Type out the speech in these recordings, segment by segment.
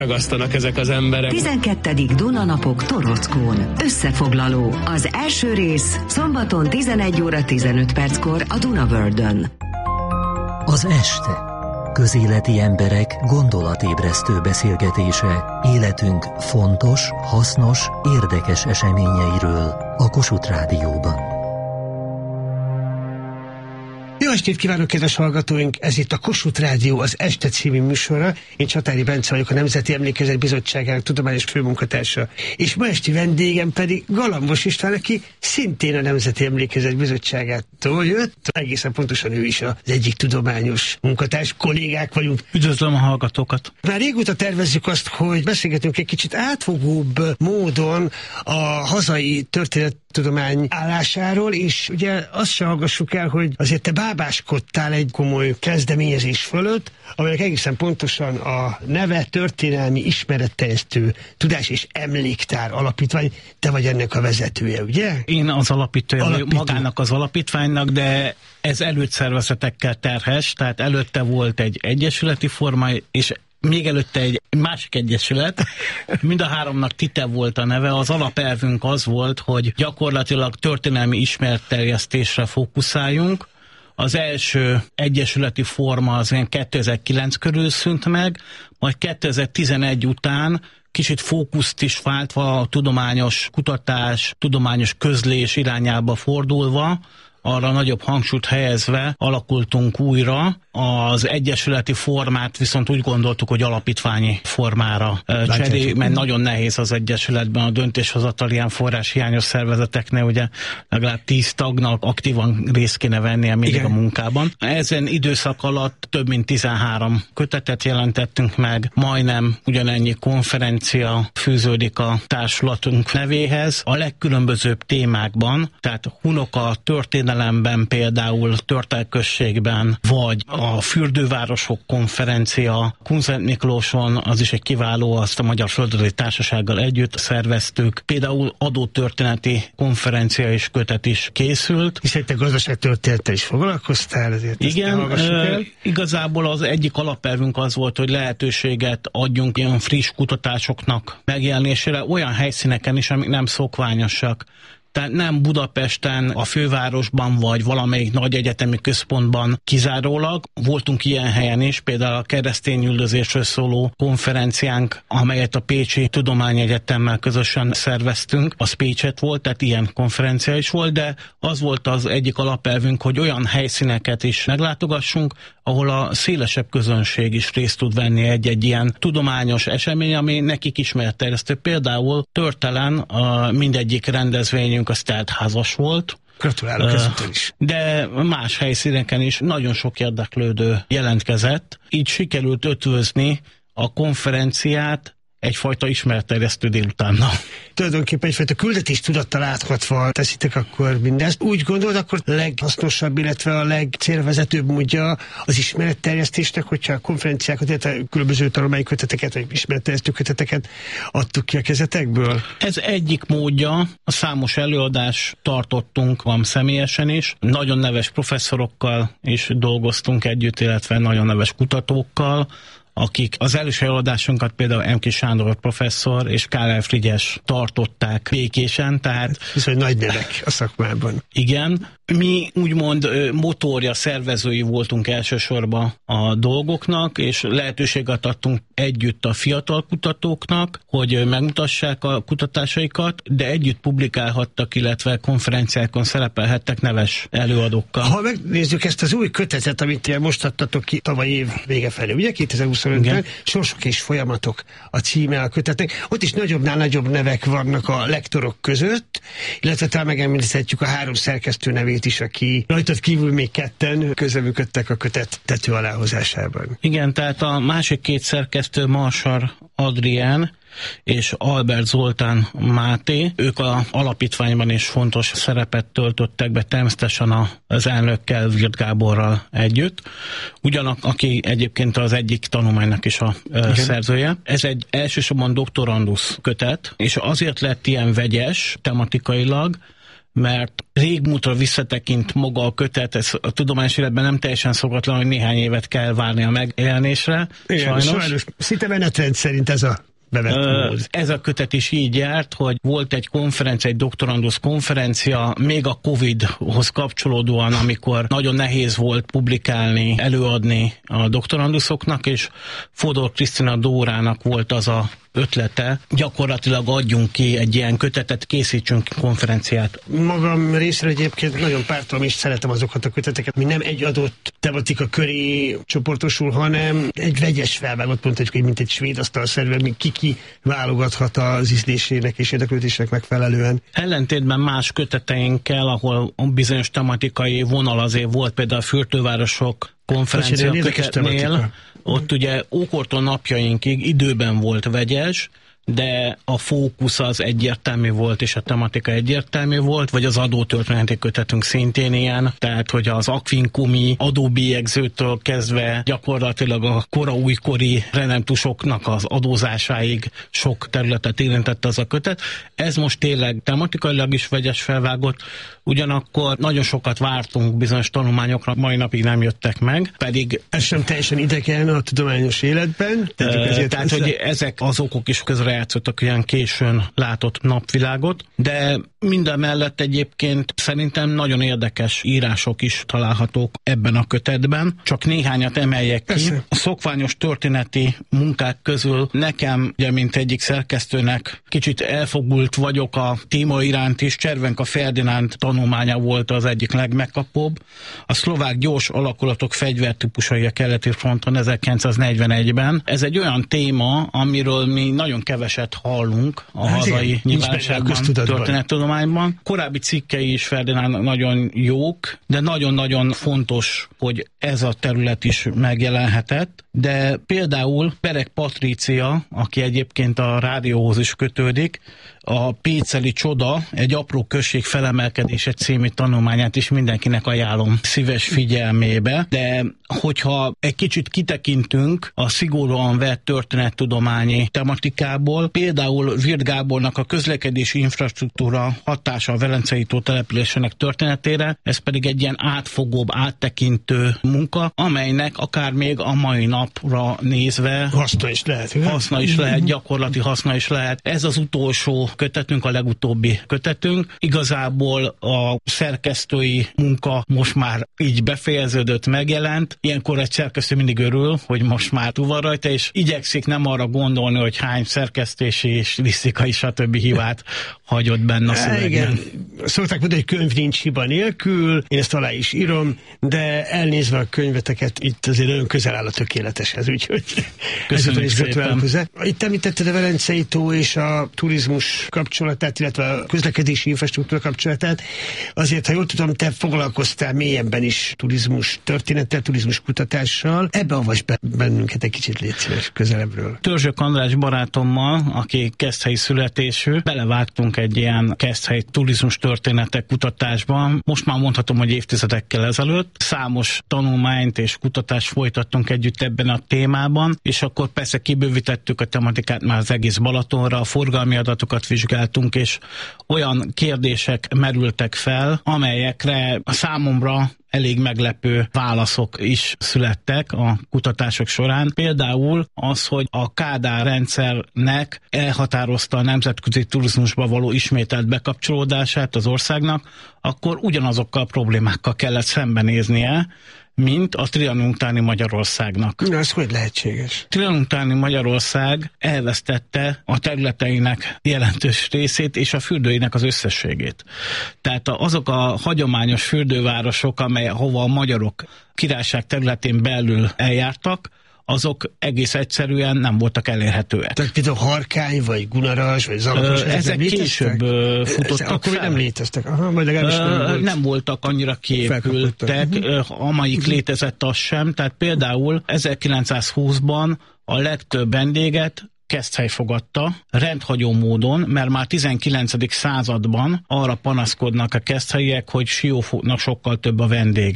Ragasztanak ezek az emberek. 12. Duna-napok Torockón. Összefoglaló. Az első rész szombaton 11 óra 15 perckor a Duna Worldön. Az este. Közéleti emberek gondolatébresztő beszélgetése életünk fontos, hasznos, érdekes eseményeiről a Kossuth Rádióban. Jó estét kívánok, kedves hallgatóink! Ez itt a Kossuth Rádió, az Este című műsora. Én Csatári Bence vagyok, a Nemzeti Emlékezet Bizottságának tudományos főmunkatársa. És ma esti vendégem pedig Galambos István, aki szintén a Nemzeti Emlékezet Bizottságától jött. Egészen pontosan ő is az egyik tudományos munkatárs, kollégák vagyunk. Üdvözlöm a hallgatókat! Már régóta tervezzük azt, hogy beszélgetünk egy kicsit átfogóbb módon a hazai történettudomány állásáról, és ugye azt se hallgassuk el, hogy azért te bábáskodtál egy komoly kezdeményezés fölött, amelynek egészen pontosan a neve Történelmi Ismeretterjesztő Tudás és Emléktár Alapítvány. Te vagy ennek a vezetője, ugye? Én az alapítója magának az alapítványnak, de ez előszervezetekkel terhes, tehát előtte volt egy egyesületi forma, és még előtte egy másik egyesület, mind a háromnak TITE volt a neve. Az alapelvünk az volt, hogy gyakorlatilag történelmi ismeretterjesztésre fókuszáljunk. Az első egyesületi forma az 2009 körül szűnt meg, majd 2011 után kicsit fókuszt is váltva a tudományos kutatás, tudományos közlés irányába fordulva, arra nagyobb hangsúlyt helyezve alakultunk újra. Az egyesületi formát viszont úgy gondoltuk, hogy alapítványi formára cseréljük, mert nagyon nehéz az egyesületben a döntéshozatal ilyen forráshiányos szervezeteknél, ugye legalább 10 tagnak aktívan részt kéne vennie mindig a munkában. Ezen időszak alatt több mint 13 kötetet jelentettünk meg, majdnem ugyanennyi konferencia fűződik a társulatunk nevéhez. A legkülönbözőbb témákban, tehát Hunoka történelemben, például Törtelközségben, vagy a Fürdővárosok konferencia, Kunszent Miklóson, az is egy kiváló, azt a Magyar Földrajzi Társasággal együtt szerveztük. Például adótörténeti konferencia és kötet is készült. Hiszen te gazdaságtörténettel is foglalkoztál, ezért igen, igazából az egyik alapelvünk az volt, hogy lehetőséget adjunk ilyen friss kutatásoknak megjelenésére olyan helyszíneken is, amik nem szokványosak. Tehát nem Budapesten, a fővárosban, vagy valamelyik nagy egyetemi központban kizárólag. Voltunk ilyen helyen is, például a keresztényüldözésről szóló konferenciánk, amelyet a Pécsi Tudományegyetemmel közösen szerveztünk. Az Pécset volt, tehát ilyen konferencia is volt, de az volt az egyik alapelvünk, hogy olyan helyszíneket is meglátogassunk, ahol a szélesebb közönség is részt tud venni egy-egy ilyen tudományos esemény, ami nekik ismeretterjesztő. Például Törtelen mindegyik rendezvényünk az teltházas volt. Gratulálok ezután is. De más helyszíneken is nagyon sok érdeklődő jelentkezett. Így sikerült ötvözni a konferenciát egyfajta ismeretterjesztő délutánnal. Tulajdonképpen egyfajta küldetéstudattal áthatva teszitek akkor mindezt. Úgy gondolod, akkor leghasznosabb, illetve a legcélvezetőbb módja az ismeretterjesztésnek, hogyha a konferenciákat, illetve különböző tanulmányi köteteket, vagy ismeretterjesztő köteteket adtuk ki a kezetekből? Ez egyik módja. A számos előadást tartottunk, van személyesen is. Nagyon neves professzorokkal is dolgoztunk együtt, illetve nagyon neves kutatókkal, akik az első előadásunkat például M.K. Sándor professzor és Kárel Frigyes tartották békésen, tehát... Viszont nagy nevek a szakmában. Igen. Mi úgymond motorja, szervezői voltunk elsősorban a dolgoknak, és lehetőséget adtunk együtt a fiatal kutatóknak, hogy megmutassák a kutatásaikat, de együtt publikálhattak, illetve konferenciákon szerepelhettek neves előadókkal. Ha megnézzük ezt az új kötetet, amit most adtatok ki tavaly év vége felé, ugye 2025-ben, Sorsok és folyamatok a címe a kötetnek. Ott is nagyobbnál nagyobb nevek vannak a lektorok között, illetve talán megemlíthetjük a 3 szerkesztő nevét is, aki rajtad kívül még ketten közreműködtek a kötet tető aláhozásában. Igen, tehát a másik 2 szerkesztő, Marsar Adrien és Albert Zoltán Máté, ők az alapítványban is fontos szerepet töltöttek be, természetesen az elnökkel, Virt Gáborral együtt. Aki egyébként az egyik tanulmánynak is a szerzője. Ez egy elsősorban doktorandusz kötet, és azért lett ilyen vegyes tematikailag, mert régmúltra visszatekint maga a kötet, ez a tudományos életben nem teljesen szokatlan, hogy néhány évet kell várni a megjelenésre. Sajnos. Szinte menetrend szerint ez a ez a kötet is így járt, hogy volt egy konferencia, egy doktorandusz konferencia, még a Covid-hoz kapcsolódóan, amikor nagyon nehéz volt publikálni, előadni a doktoranduszoknak, és Fodor Krisztina Dórának volt az a ötlete, gyakorlatilag adjunk ki egy ilyen kötetet, készítsünk konferenciát. Magam részre egyébként nagyon pártolom, és szeretem azokat a köteteket, ami nem egy adott tematika köré csoportosul, hanem egy vegyes felvágott, mondhatjuk, mint egy svéd asztalszerűen, ki válogathat az ízlésének és érdeklődésnek megfelelően. Ellentétben más köteteinkkel, ahol bizonyos tematikai vonal azért volt, például a Fürdővárosok konferencia kötetnél, ott ugye ókortól napjainkig időben volt vegyes, de a fókusz az egyértelmű volt, és a tematika egyértelmű volt, vagy az adótörténeti kötetünk szintén ilyen, tehát hogy az akvinkumi adóbélyegzőtől kezdve gyakorlatilag a kora-újkori renemtusoknak az adózásáig sok területet érintett az a kötet. Ez most tényleg tematikailag is vegyes felvágott, ugyanakkor nagyon sokat vártunk bizonyos tanulmányokra, mai napig nem jöttek meg, pedig... Ez sem teljesen idegen a tudományos életben. Tehát, hogy ezek az okok is közrejátszottak, ilyen későn látott napvilágot, de mindemellett egyébként szerintem nagyon érdekes írások is találhatók ebben a kötetben. Csak néhányat emeljek ki. Persze. A szokványos történeti munkák közül nekem, ugye, mint egyik szerkesztőnek kicsit elfogult vagyok a téma iránt is. Cservenka Ferdinánd tanulmánya volt az egyik legmegkapóbb. A szlovák gyors alakulatok fegyvertípusai a keleti fronton 1941-ben. Ez egy olyan téma, amiről mi nagyon keveset hallunk a hazai nyilvánosságban, történettudományban. Korábbi cikkei is Ferdinánd nagyon jók, de nagyon-nagyon fontos, hogy ez a terület is megjelenhetett. De például Pereg Patrícia, aki egyébként a rádióhoz is kötődik, a Péceli Csoda, egy apró község felemelkedése című tanulmányát is mindenkinek ajánlom szíves figyelmébe, de hogyha egy kicsit kitekintünk a szigorúan vett történettudományi tematikából, például Wirth Gábornak a közlekedési infrastruktúra hatása a Velencei tó településének történetére, ez pedig egy ilyen átfogóbb, áttekintő munka, amelynek akár még a mai napra nézve haszna is lehet, gyakorlati haszna is lehet. Ez az utolsó kötetünk, a legutóbbi kötetünk. Igazából a szerkesztői munka most már így befejeződött, megjelent. Ilyenkor egy szerkesztő mindig örül, hogy most már túl van rajta, és igyekszik nem arra gondolni, hogy hány szerkesztési és stilisztikai stb. Hibát hagyott benne a szövegben. Igen, szokták mondani, hogy könyv nincs hiba nélkül, én ezt alá is írom, de elnézve a könyveteket, itt azért nagyon közel áll a tökéleteshez, úgyhogy köszönjük szépen. Itt említetted a Velencei tó és a turizmus kapcsolatát, illetve a közlekedési infrastruktúra kapcsolatát. Azért, ha jól tudom, te foglalkoztál mélyebben is turizmus történettel, turizmus kutatással. Ebbe avasd be bennünket egy kicsit, légy szíves, közelebbről. Törzsök András barátommal, aki keszthelyi születésű, belevágtunk egy ilyen keszthelyi turizmus történetek kutatásban. Most már mondhatom, hogy évtizedekkel ezelőtt. Számos tanulmányt és kutatást folytattunk együtt ebben a témában, és akkor persze kibővítettük a tematikát már az egész Balatonra, a forgalmi adatokat vizsgáltunk, és olyan kérdések merültek fel, amelyekre számomra elég meglepő válaszok is születtek a kutatások során. Például az, hogy a Kádár rendszernek elhatározta a nemzetközi turizmusba való ismételt bekapcsolódását az országnak, akkor ugyanazokkal a problémákkal kellett szembenéznie, mint a Trianon utáni Magyarországnak. Na, ez hogy lehetséges? Trianon utáni Magyarország elvesztette a területeinek jelentős részét és a fürdőinek az összességét. Tehát azok a hagyományos fürdővárosok, hova a magyarok királyság területén belül eljártak, azok egész egyszerűen nem voltak elérhetőek. Tehát például Harkány, vagy Gunaras, vagy Zalatos, ezek később futottak akkor fel. Nem léteztek. Aha, majd nem voltak annyira kiépültek, amelyik létezett az sem. Tehát például 1920-ban a legtöbb vendéget Keszthely fogadta, rendhagyó módon, mert már 19. században arra panaszkodnak a keszthelyiek, hogy Siófoknak sokkal több a vendége.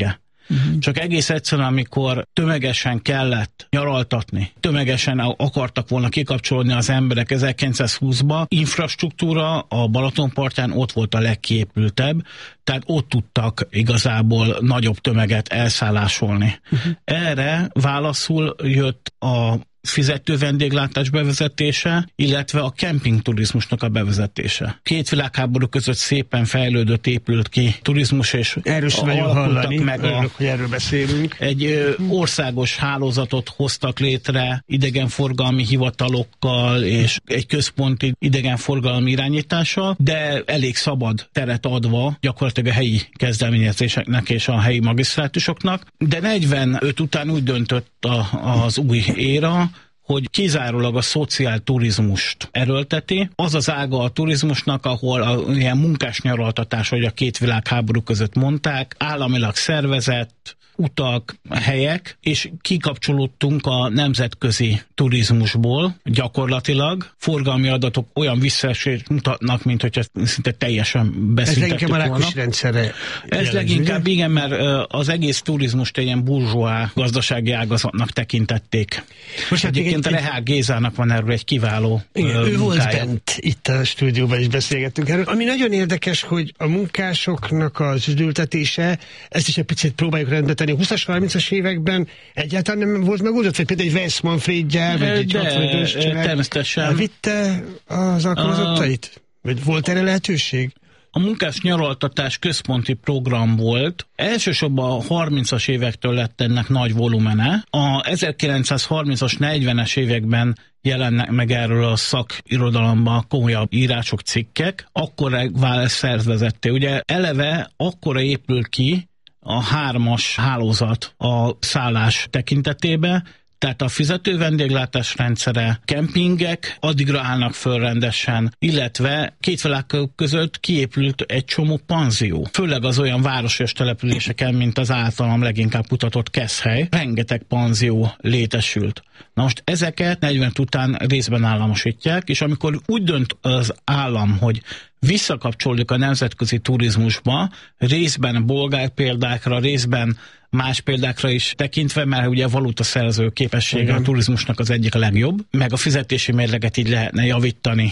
Csak egész egyszerűen, amikor tömegesen kellett nyaraltatni, tömegesen akartak volna kikapcsolódni az emberek 1920-ban, infrastruktúra a Balatonpartján ott volt a legkiépültebb, tehát ott tudtak igazából nagyobb tömeget elszállásolni. Erre válaszul jött a fizető vendéglátás bevezetése, illetve a kempingturizmusnak a bevezetése. Két világháború között szépen fejlődött, épült ki turizmus, és erről sem nagyon hallani, örülök, hogy erről beszélünk. Egy országos hálózatot hoztak létre idegenforgalmi hivatalokkal, és egy központi idegenforgalmi irányítással, de elég szabad teret adva gyakorlatilag a helyi kezdeményezéseknek és a helyi magisztrátusoknak. De 45 után úgy döntött az új éra, hogy kizárólag a szociálturizmust erőlteti. Az az ága a turizmusnak, ahol ilyen munkás nyaraltatás, hogy a két világháború között mondták, államilag szervezett utak, helyek, és kikapcsolódtunk a nemzetközi turizmusból gyakorlatilag. Forgalmi adatok olyan visszaesést mutatnak, mint hogyha szinte teljesen beszüntettük volna. Ez leginkább a rendszerre. Ez leginkább igen, mert az egész turizmust egy ilyen burzsóá gazdasági ágazatnak tekintették. Most egyébként Rehák Gézának van erről egy kiváló ő volt bent, itt a stúdióban is beszélgettünk erről. Ami nagyon érdekes, hogy a munkásoknak az üdültetése, ezt is egy picit próbáljuk rendbe tenni. A 20-as, 30-as években egyáltalán nem volt megoldott, vagy például egy Westmanfred gyár, vagy egy 65-ös család természetesen vitte az alkalmazottait? Vagy volt erre lehetőség? A munkás nyaraltatás központi program volt. Elsősorban a 30-as évektől lett ennek nagy volumene. A 1930-as, 40-es években jelennek meg erről a szakirodalomban komolyabb írások, cikkek. Akkor vált szervezetté. Ugye eleve akkora épül ki a 3-as hálózat a szállás tekintetében, tehát a fizető vendéglátás rendszere, kempingek addigra állnak föl rendesen, illetve két világháború között kiépült egy csomó panzió. Főleg az olyan városos településeken, mint az általam leginkább kutatott Keszhely, rengeteg panzió létesült. Na most ezeket 40 után részben államosítják, és amikor úgy dönt az állam, hogy visszakapcsoljuk a nemzetközi turizmusba, részben bolgár példákra, részben más példákra is tekintve, mert ugye a valutaszerző képessége a turizmusnak az egyik a legjobb, meg a fizetési mérleget így lehetne javítani.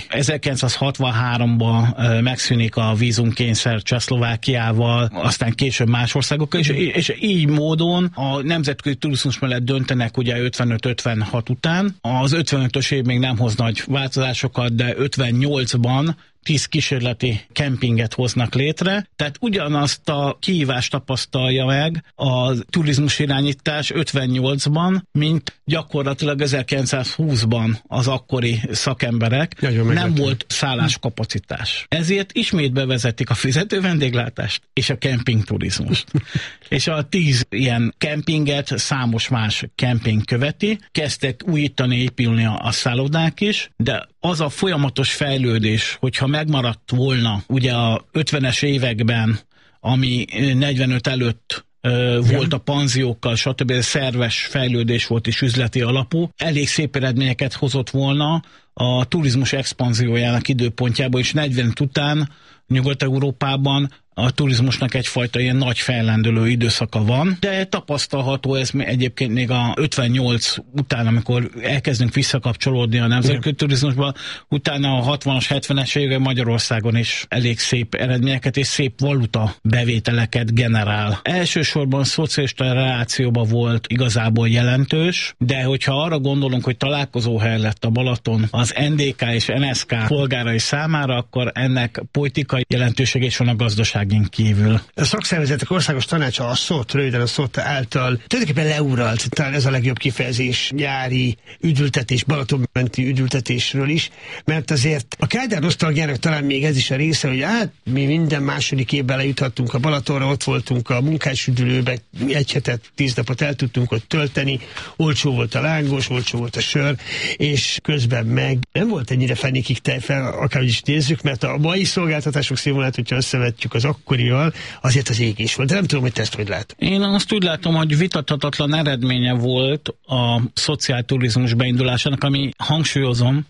1963-ban megszűnik a vízumkényszer Csehszlovákiával, aztán később más országokkal, és így módon a nemzetközi turizmus mellett döntenek ugye 55-56 után. Az 55-ös év még nem hoz nagy változásokat, de 58-ban 10 kísérleti kempinget hoznak létre, tehát ugyanazt a kihívást tapasztalja meg a turizmus irányítás 58-ban, mint gyakorlatilag 1920-ban az akkori szakemberek. Nem volt szálláskapacitás. Ezért ismét bevezetik a fizető vendéglátást és a kempingturizmust. És a 10 ilyen kempinget számos más kemping követi. Kezdtek újítani, épülni a szállodák is, de az a folyamatos fejlődés, hogyha megmaradt volna ugye a 50-es években, ami 45 előtt volt a panziókkal, stb. Ez szerves fejlődés volt és üzleti alapú. Elég szép eredményeket hozott volna a turizmus expanziójának időpontjában, és 40 után Nyugat-Európában a turizmusnak egyfajta ilyen nagy fejlendülő időszaka van, de tapasztalható ez egyébként még a 58 után, amikor elkezdünk visszakapcsolódni a nemzetközi turizmusba, utána a 60-as, 70-es években Magyarországon is elég szép eredményeket és szép valuta bevételeket generál. Elsősorban szocialista relációban volt igazából jelentős, de hogyha arra gondolunk, hogy találkozóhely lett a Balaton az NDK és NSK polgárai számára, akkor ennek politikai jelentősége is van a gazdaság kívül. A szakszervezetek országos tanácsa a SZOT, röviden a SZOT által tulajdonképpen leuralt, talán ez a legjobb kifejezés, nyári üdültetés, Balatonmenti üdültetésről is, mert azért a Kádár nosztalgiának talán még ez is a része, hogy mi minden második évben lejuthattunk a Balatonra, ott voltunk a munkásüdülőbe, egy hetet, 10 napot el tudtunk ott tölteni, olcsó volt a lángos, olcsó volt a sör, és közben meg nem volt ennyire fenékig tejfel, akárhogy is nézzük, mert a mai szolgáltatások színvonalát, hogyha összevetjük az akkorival, azért az égés volt. De nem tudom, hogy te ezt hogy lát. Én azt úgy látom, hogy vitathatatlan eredménye volt a szociálturizmus beindulásának, ami, hangsúlyozom,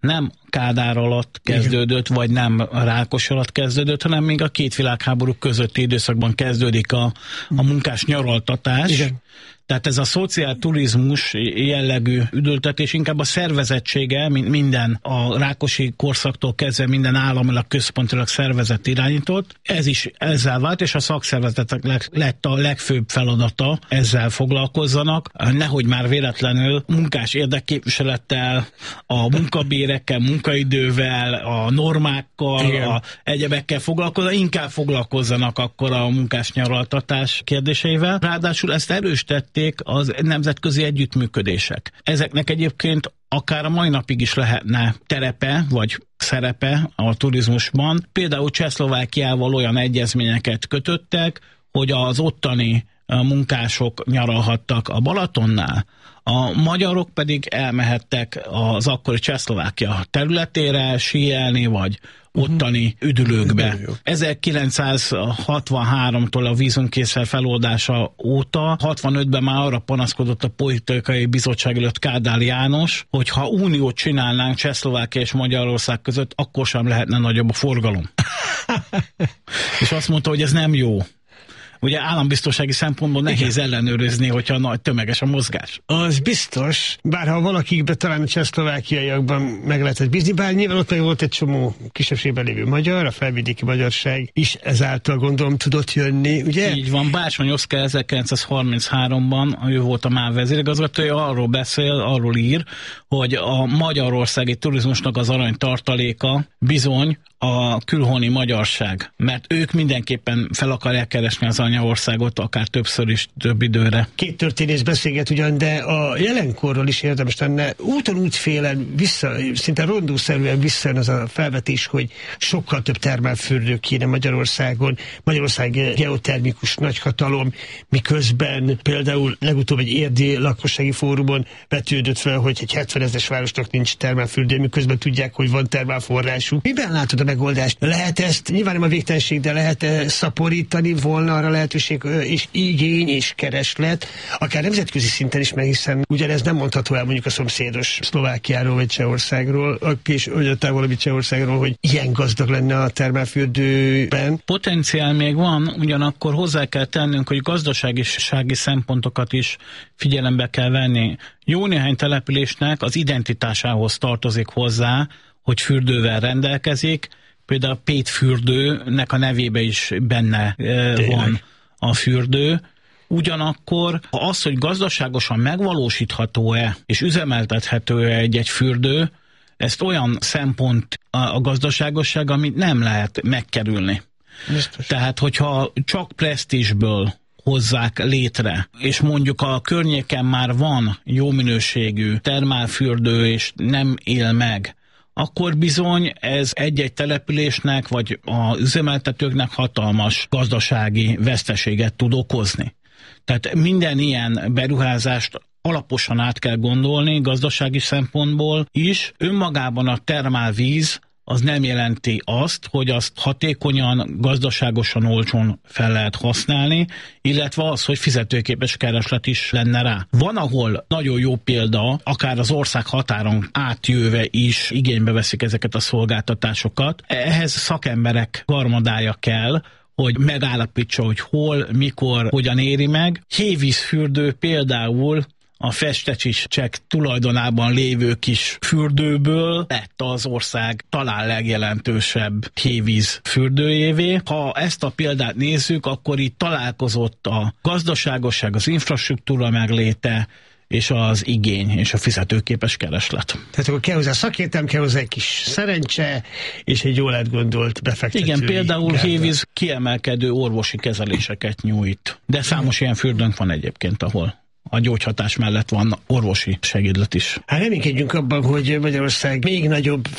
nem Kádár alatt kezdődött, vagy nem Rákos alatt kezdődött, hanem még a két világháború közötti időszakban kezdődik a munkás nyaraltatás. Igen. Tehát ez a szociálturizmus jellegű üdültetés inkább a szervezettsége, mint minden a rákosi korszaktól kezdve minden államilag központilag szervezet irányított. Ez is ezzel vált, és a szakszervezetek lett a legfőbb feladata, ezzel foglalkozzanak. Nehogy már véletlenül munkás érdekképviselettel, a munkabérekkel, munkaidővel, a normákkal, a egyebekkel foglalkozzanak, inkább foglalkozzanak akkor a munkás nyaraltatás kérdéseivel. Ráadásul ezt erősítették az nemzetközi együttműködések. Ezeknek egyébként akár a mai napig is lehetne terepe, vagy szerepe a turizmusban. Például Csehszlovákiával olyan egyezményeket kötöttek, hogy az ottani munkások nyaralhattak a Balatonnál, a magyarok pedig elmehettek az akkori Csehszlovákia területére síelni, vagy ottani üdülőkbe. 1963-tól a vízumkényszer feloldása óta, 65-ben már arra panaszkodott a politikai bizottság előtt Kádár János, hogy ha uniót csinálnánk Csehszlovákia és Magyarország között, akkor sem lehetne nagyobb a forgalom. És azt mondta, hogy ez nem jó. Ugye állambiztonsági szempontból nehéz ellenőrizni, hogyha nagy tömeges a mozgás. Az biztos, bár ha valakikben talán a csehszlovákiaiakban meg lehetett bízni, bár nyilván ott meg volt egy csomó kisebbségben lévő magyar, a felvidéki magyarság is ezáltal gondolom tudott jönni, ugye? Így van, Bácsony Oszkár 1933-ban, ő volt a MÁV vezérigazgatója, arról ír, hogy a magyarországi turizmusnak az aranytartaléka bizony a külhoni magyarság, mert ők mindenképpen fel akarják keresni az anyaországot, akár többször is, több időre. Két történész beszélget ugyan, de a jelenkorról is érdemes lenne úton útfélen szinte rondószerűen visszajön az a felvetés, hogy sokkal több termálfürdő kéne Magyarországon. Magyarország geotermikus nagyhatalom, miközben például legutóbb egy érdi lakossági fórumon vetődött fel, hogy egy 70 000-es városnak nincs termálfürdő, miközben tudják, hogy van termálforrásuk. Miben látod a megoldást? Lehet ezt, nyilván nem a végtelenség, de lehet szaporítani, volna arra lehetőség és igény és kereslet, akár nemzetközi szinten is, mert hiszen ugyanez nem mondható el mondjuk a szomszédos Szlovákiáról vagy Csehországról, és olyan távolabbi Csehországról, hogy ilyen gazdag lenne a termálfürdőben. Potenciál még van, ugyanakkor hozzá kell tennünk, hogy gazdasági szempontokat is figyelembe kell venni. Jó néhány településnek az identitásához tartozik hozzá, hogy fürdővel rendelkezik, például a Pétfürdőnek a nevébe is benne van a fürdő. Ugyanakkor az, hogy gazdaságosan megvalósítható-e és üzemeltethető-e egy fürdő, ezt olyan szempont a gazdaságosság, amit nem lehet megkerülni. Biztos. Tehát, hogyha csak presztízsből hozzák létre, és mondjuk a környéken már van jó minőségű termálfürdő, és nem él meg, akkor bizony ez egy-egy településnek, vagy az üzemeltetőknek hatalmas gazdasági veszteséget tud okozni. Tehát minden ilyen beruházást alaposan át kell gondolni gazdasági szempontból is. Önmagában a termálvíz az nem jelenti azt, hogy azt hatékonyan, gazdaságosan, olcsón fel lehet használni, illetve az, hogy fizetőképes kereslet is lenne rá. Van, ahol nagyon jó példa, akár az ország határon átjöve is igénybe veszik ezeket a szolgáltatásokat. Ehhez szakemberek harmadája kell, hogy megállapítsa, hogy hol, mikor, hogyan éri meg. Hévízfürdő például a Festecsicsek tulajdonában lévő kis fürdőből lett az ország talán legjelentősebb hévíz fürdőjévé. Ha ezt a példát nézzük, akkor itt találkozott a gazdaságosság, az infrastruktúra megléte, és az igény, és a fizetőképes kereslet. Tehát akkor kell hozzá szakértelem, kell hozzá egy kis szerencse, és egy jól átgondolt befektetői. Igen, például Hévíz kiemelkedő orvosi kezeléseket nyújt. De számos ilyen fürdőnk van egyébként, ahol a gyógyhatás mellett van orvosi segédlet is. Hát reménykedjünk abban, hogy Magyarország még nagyobb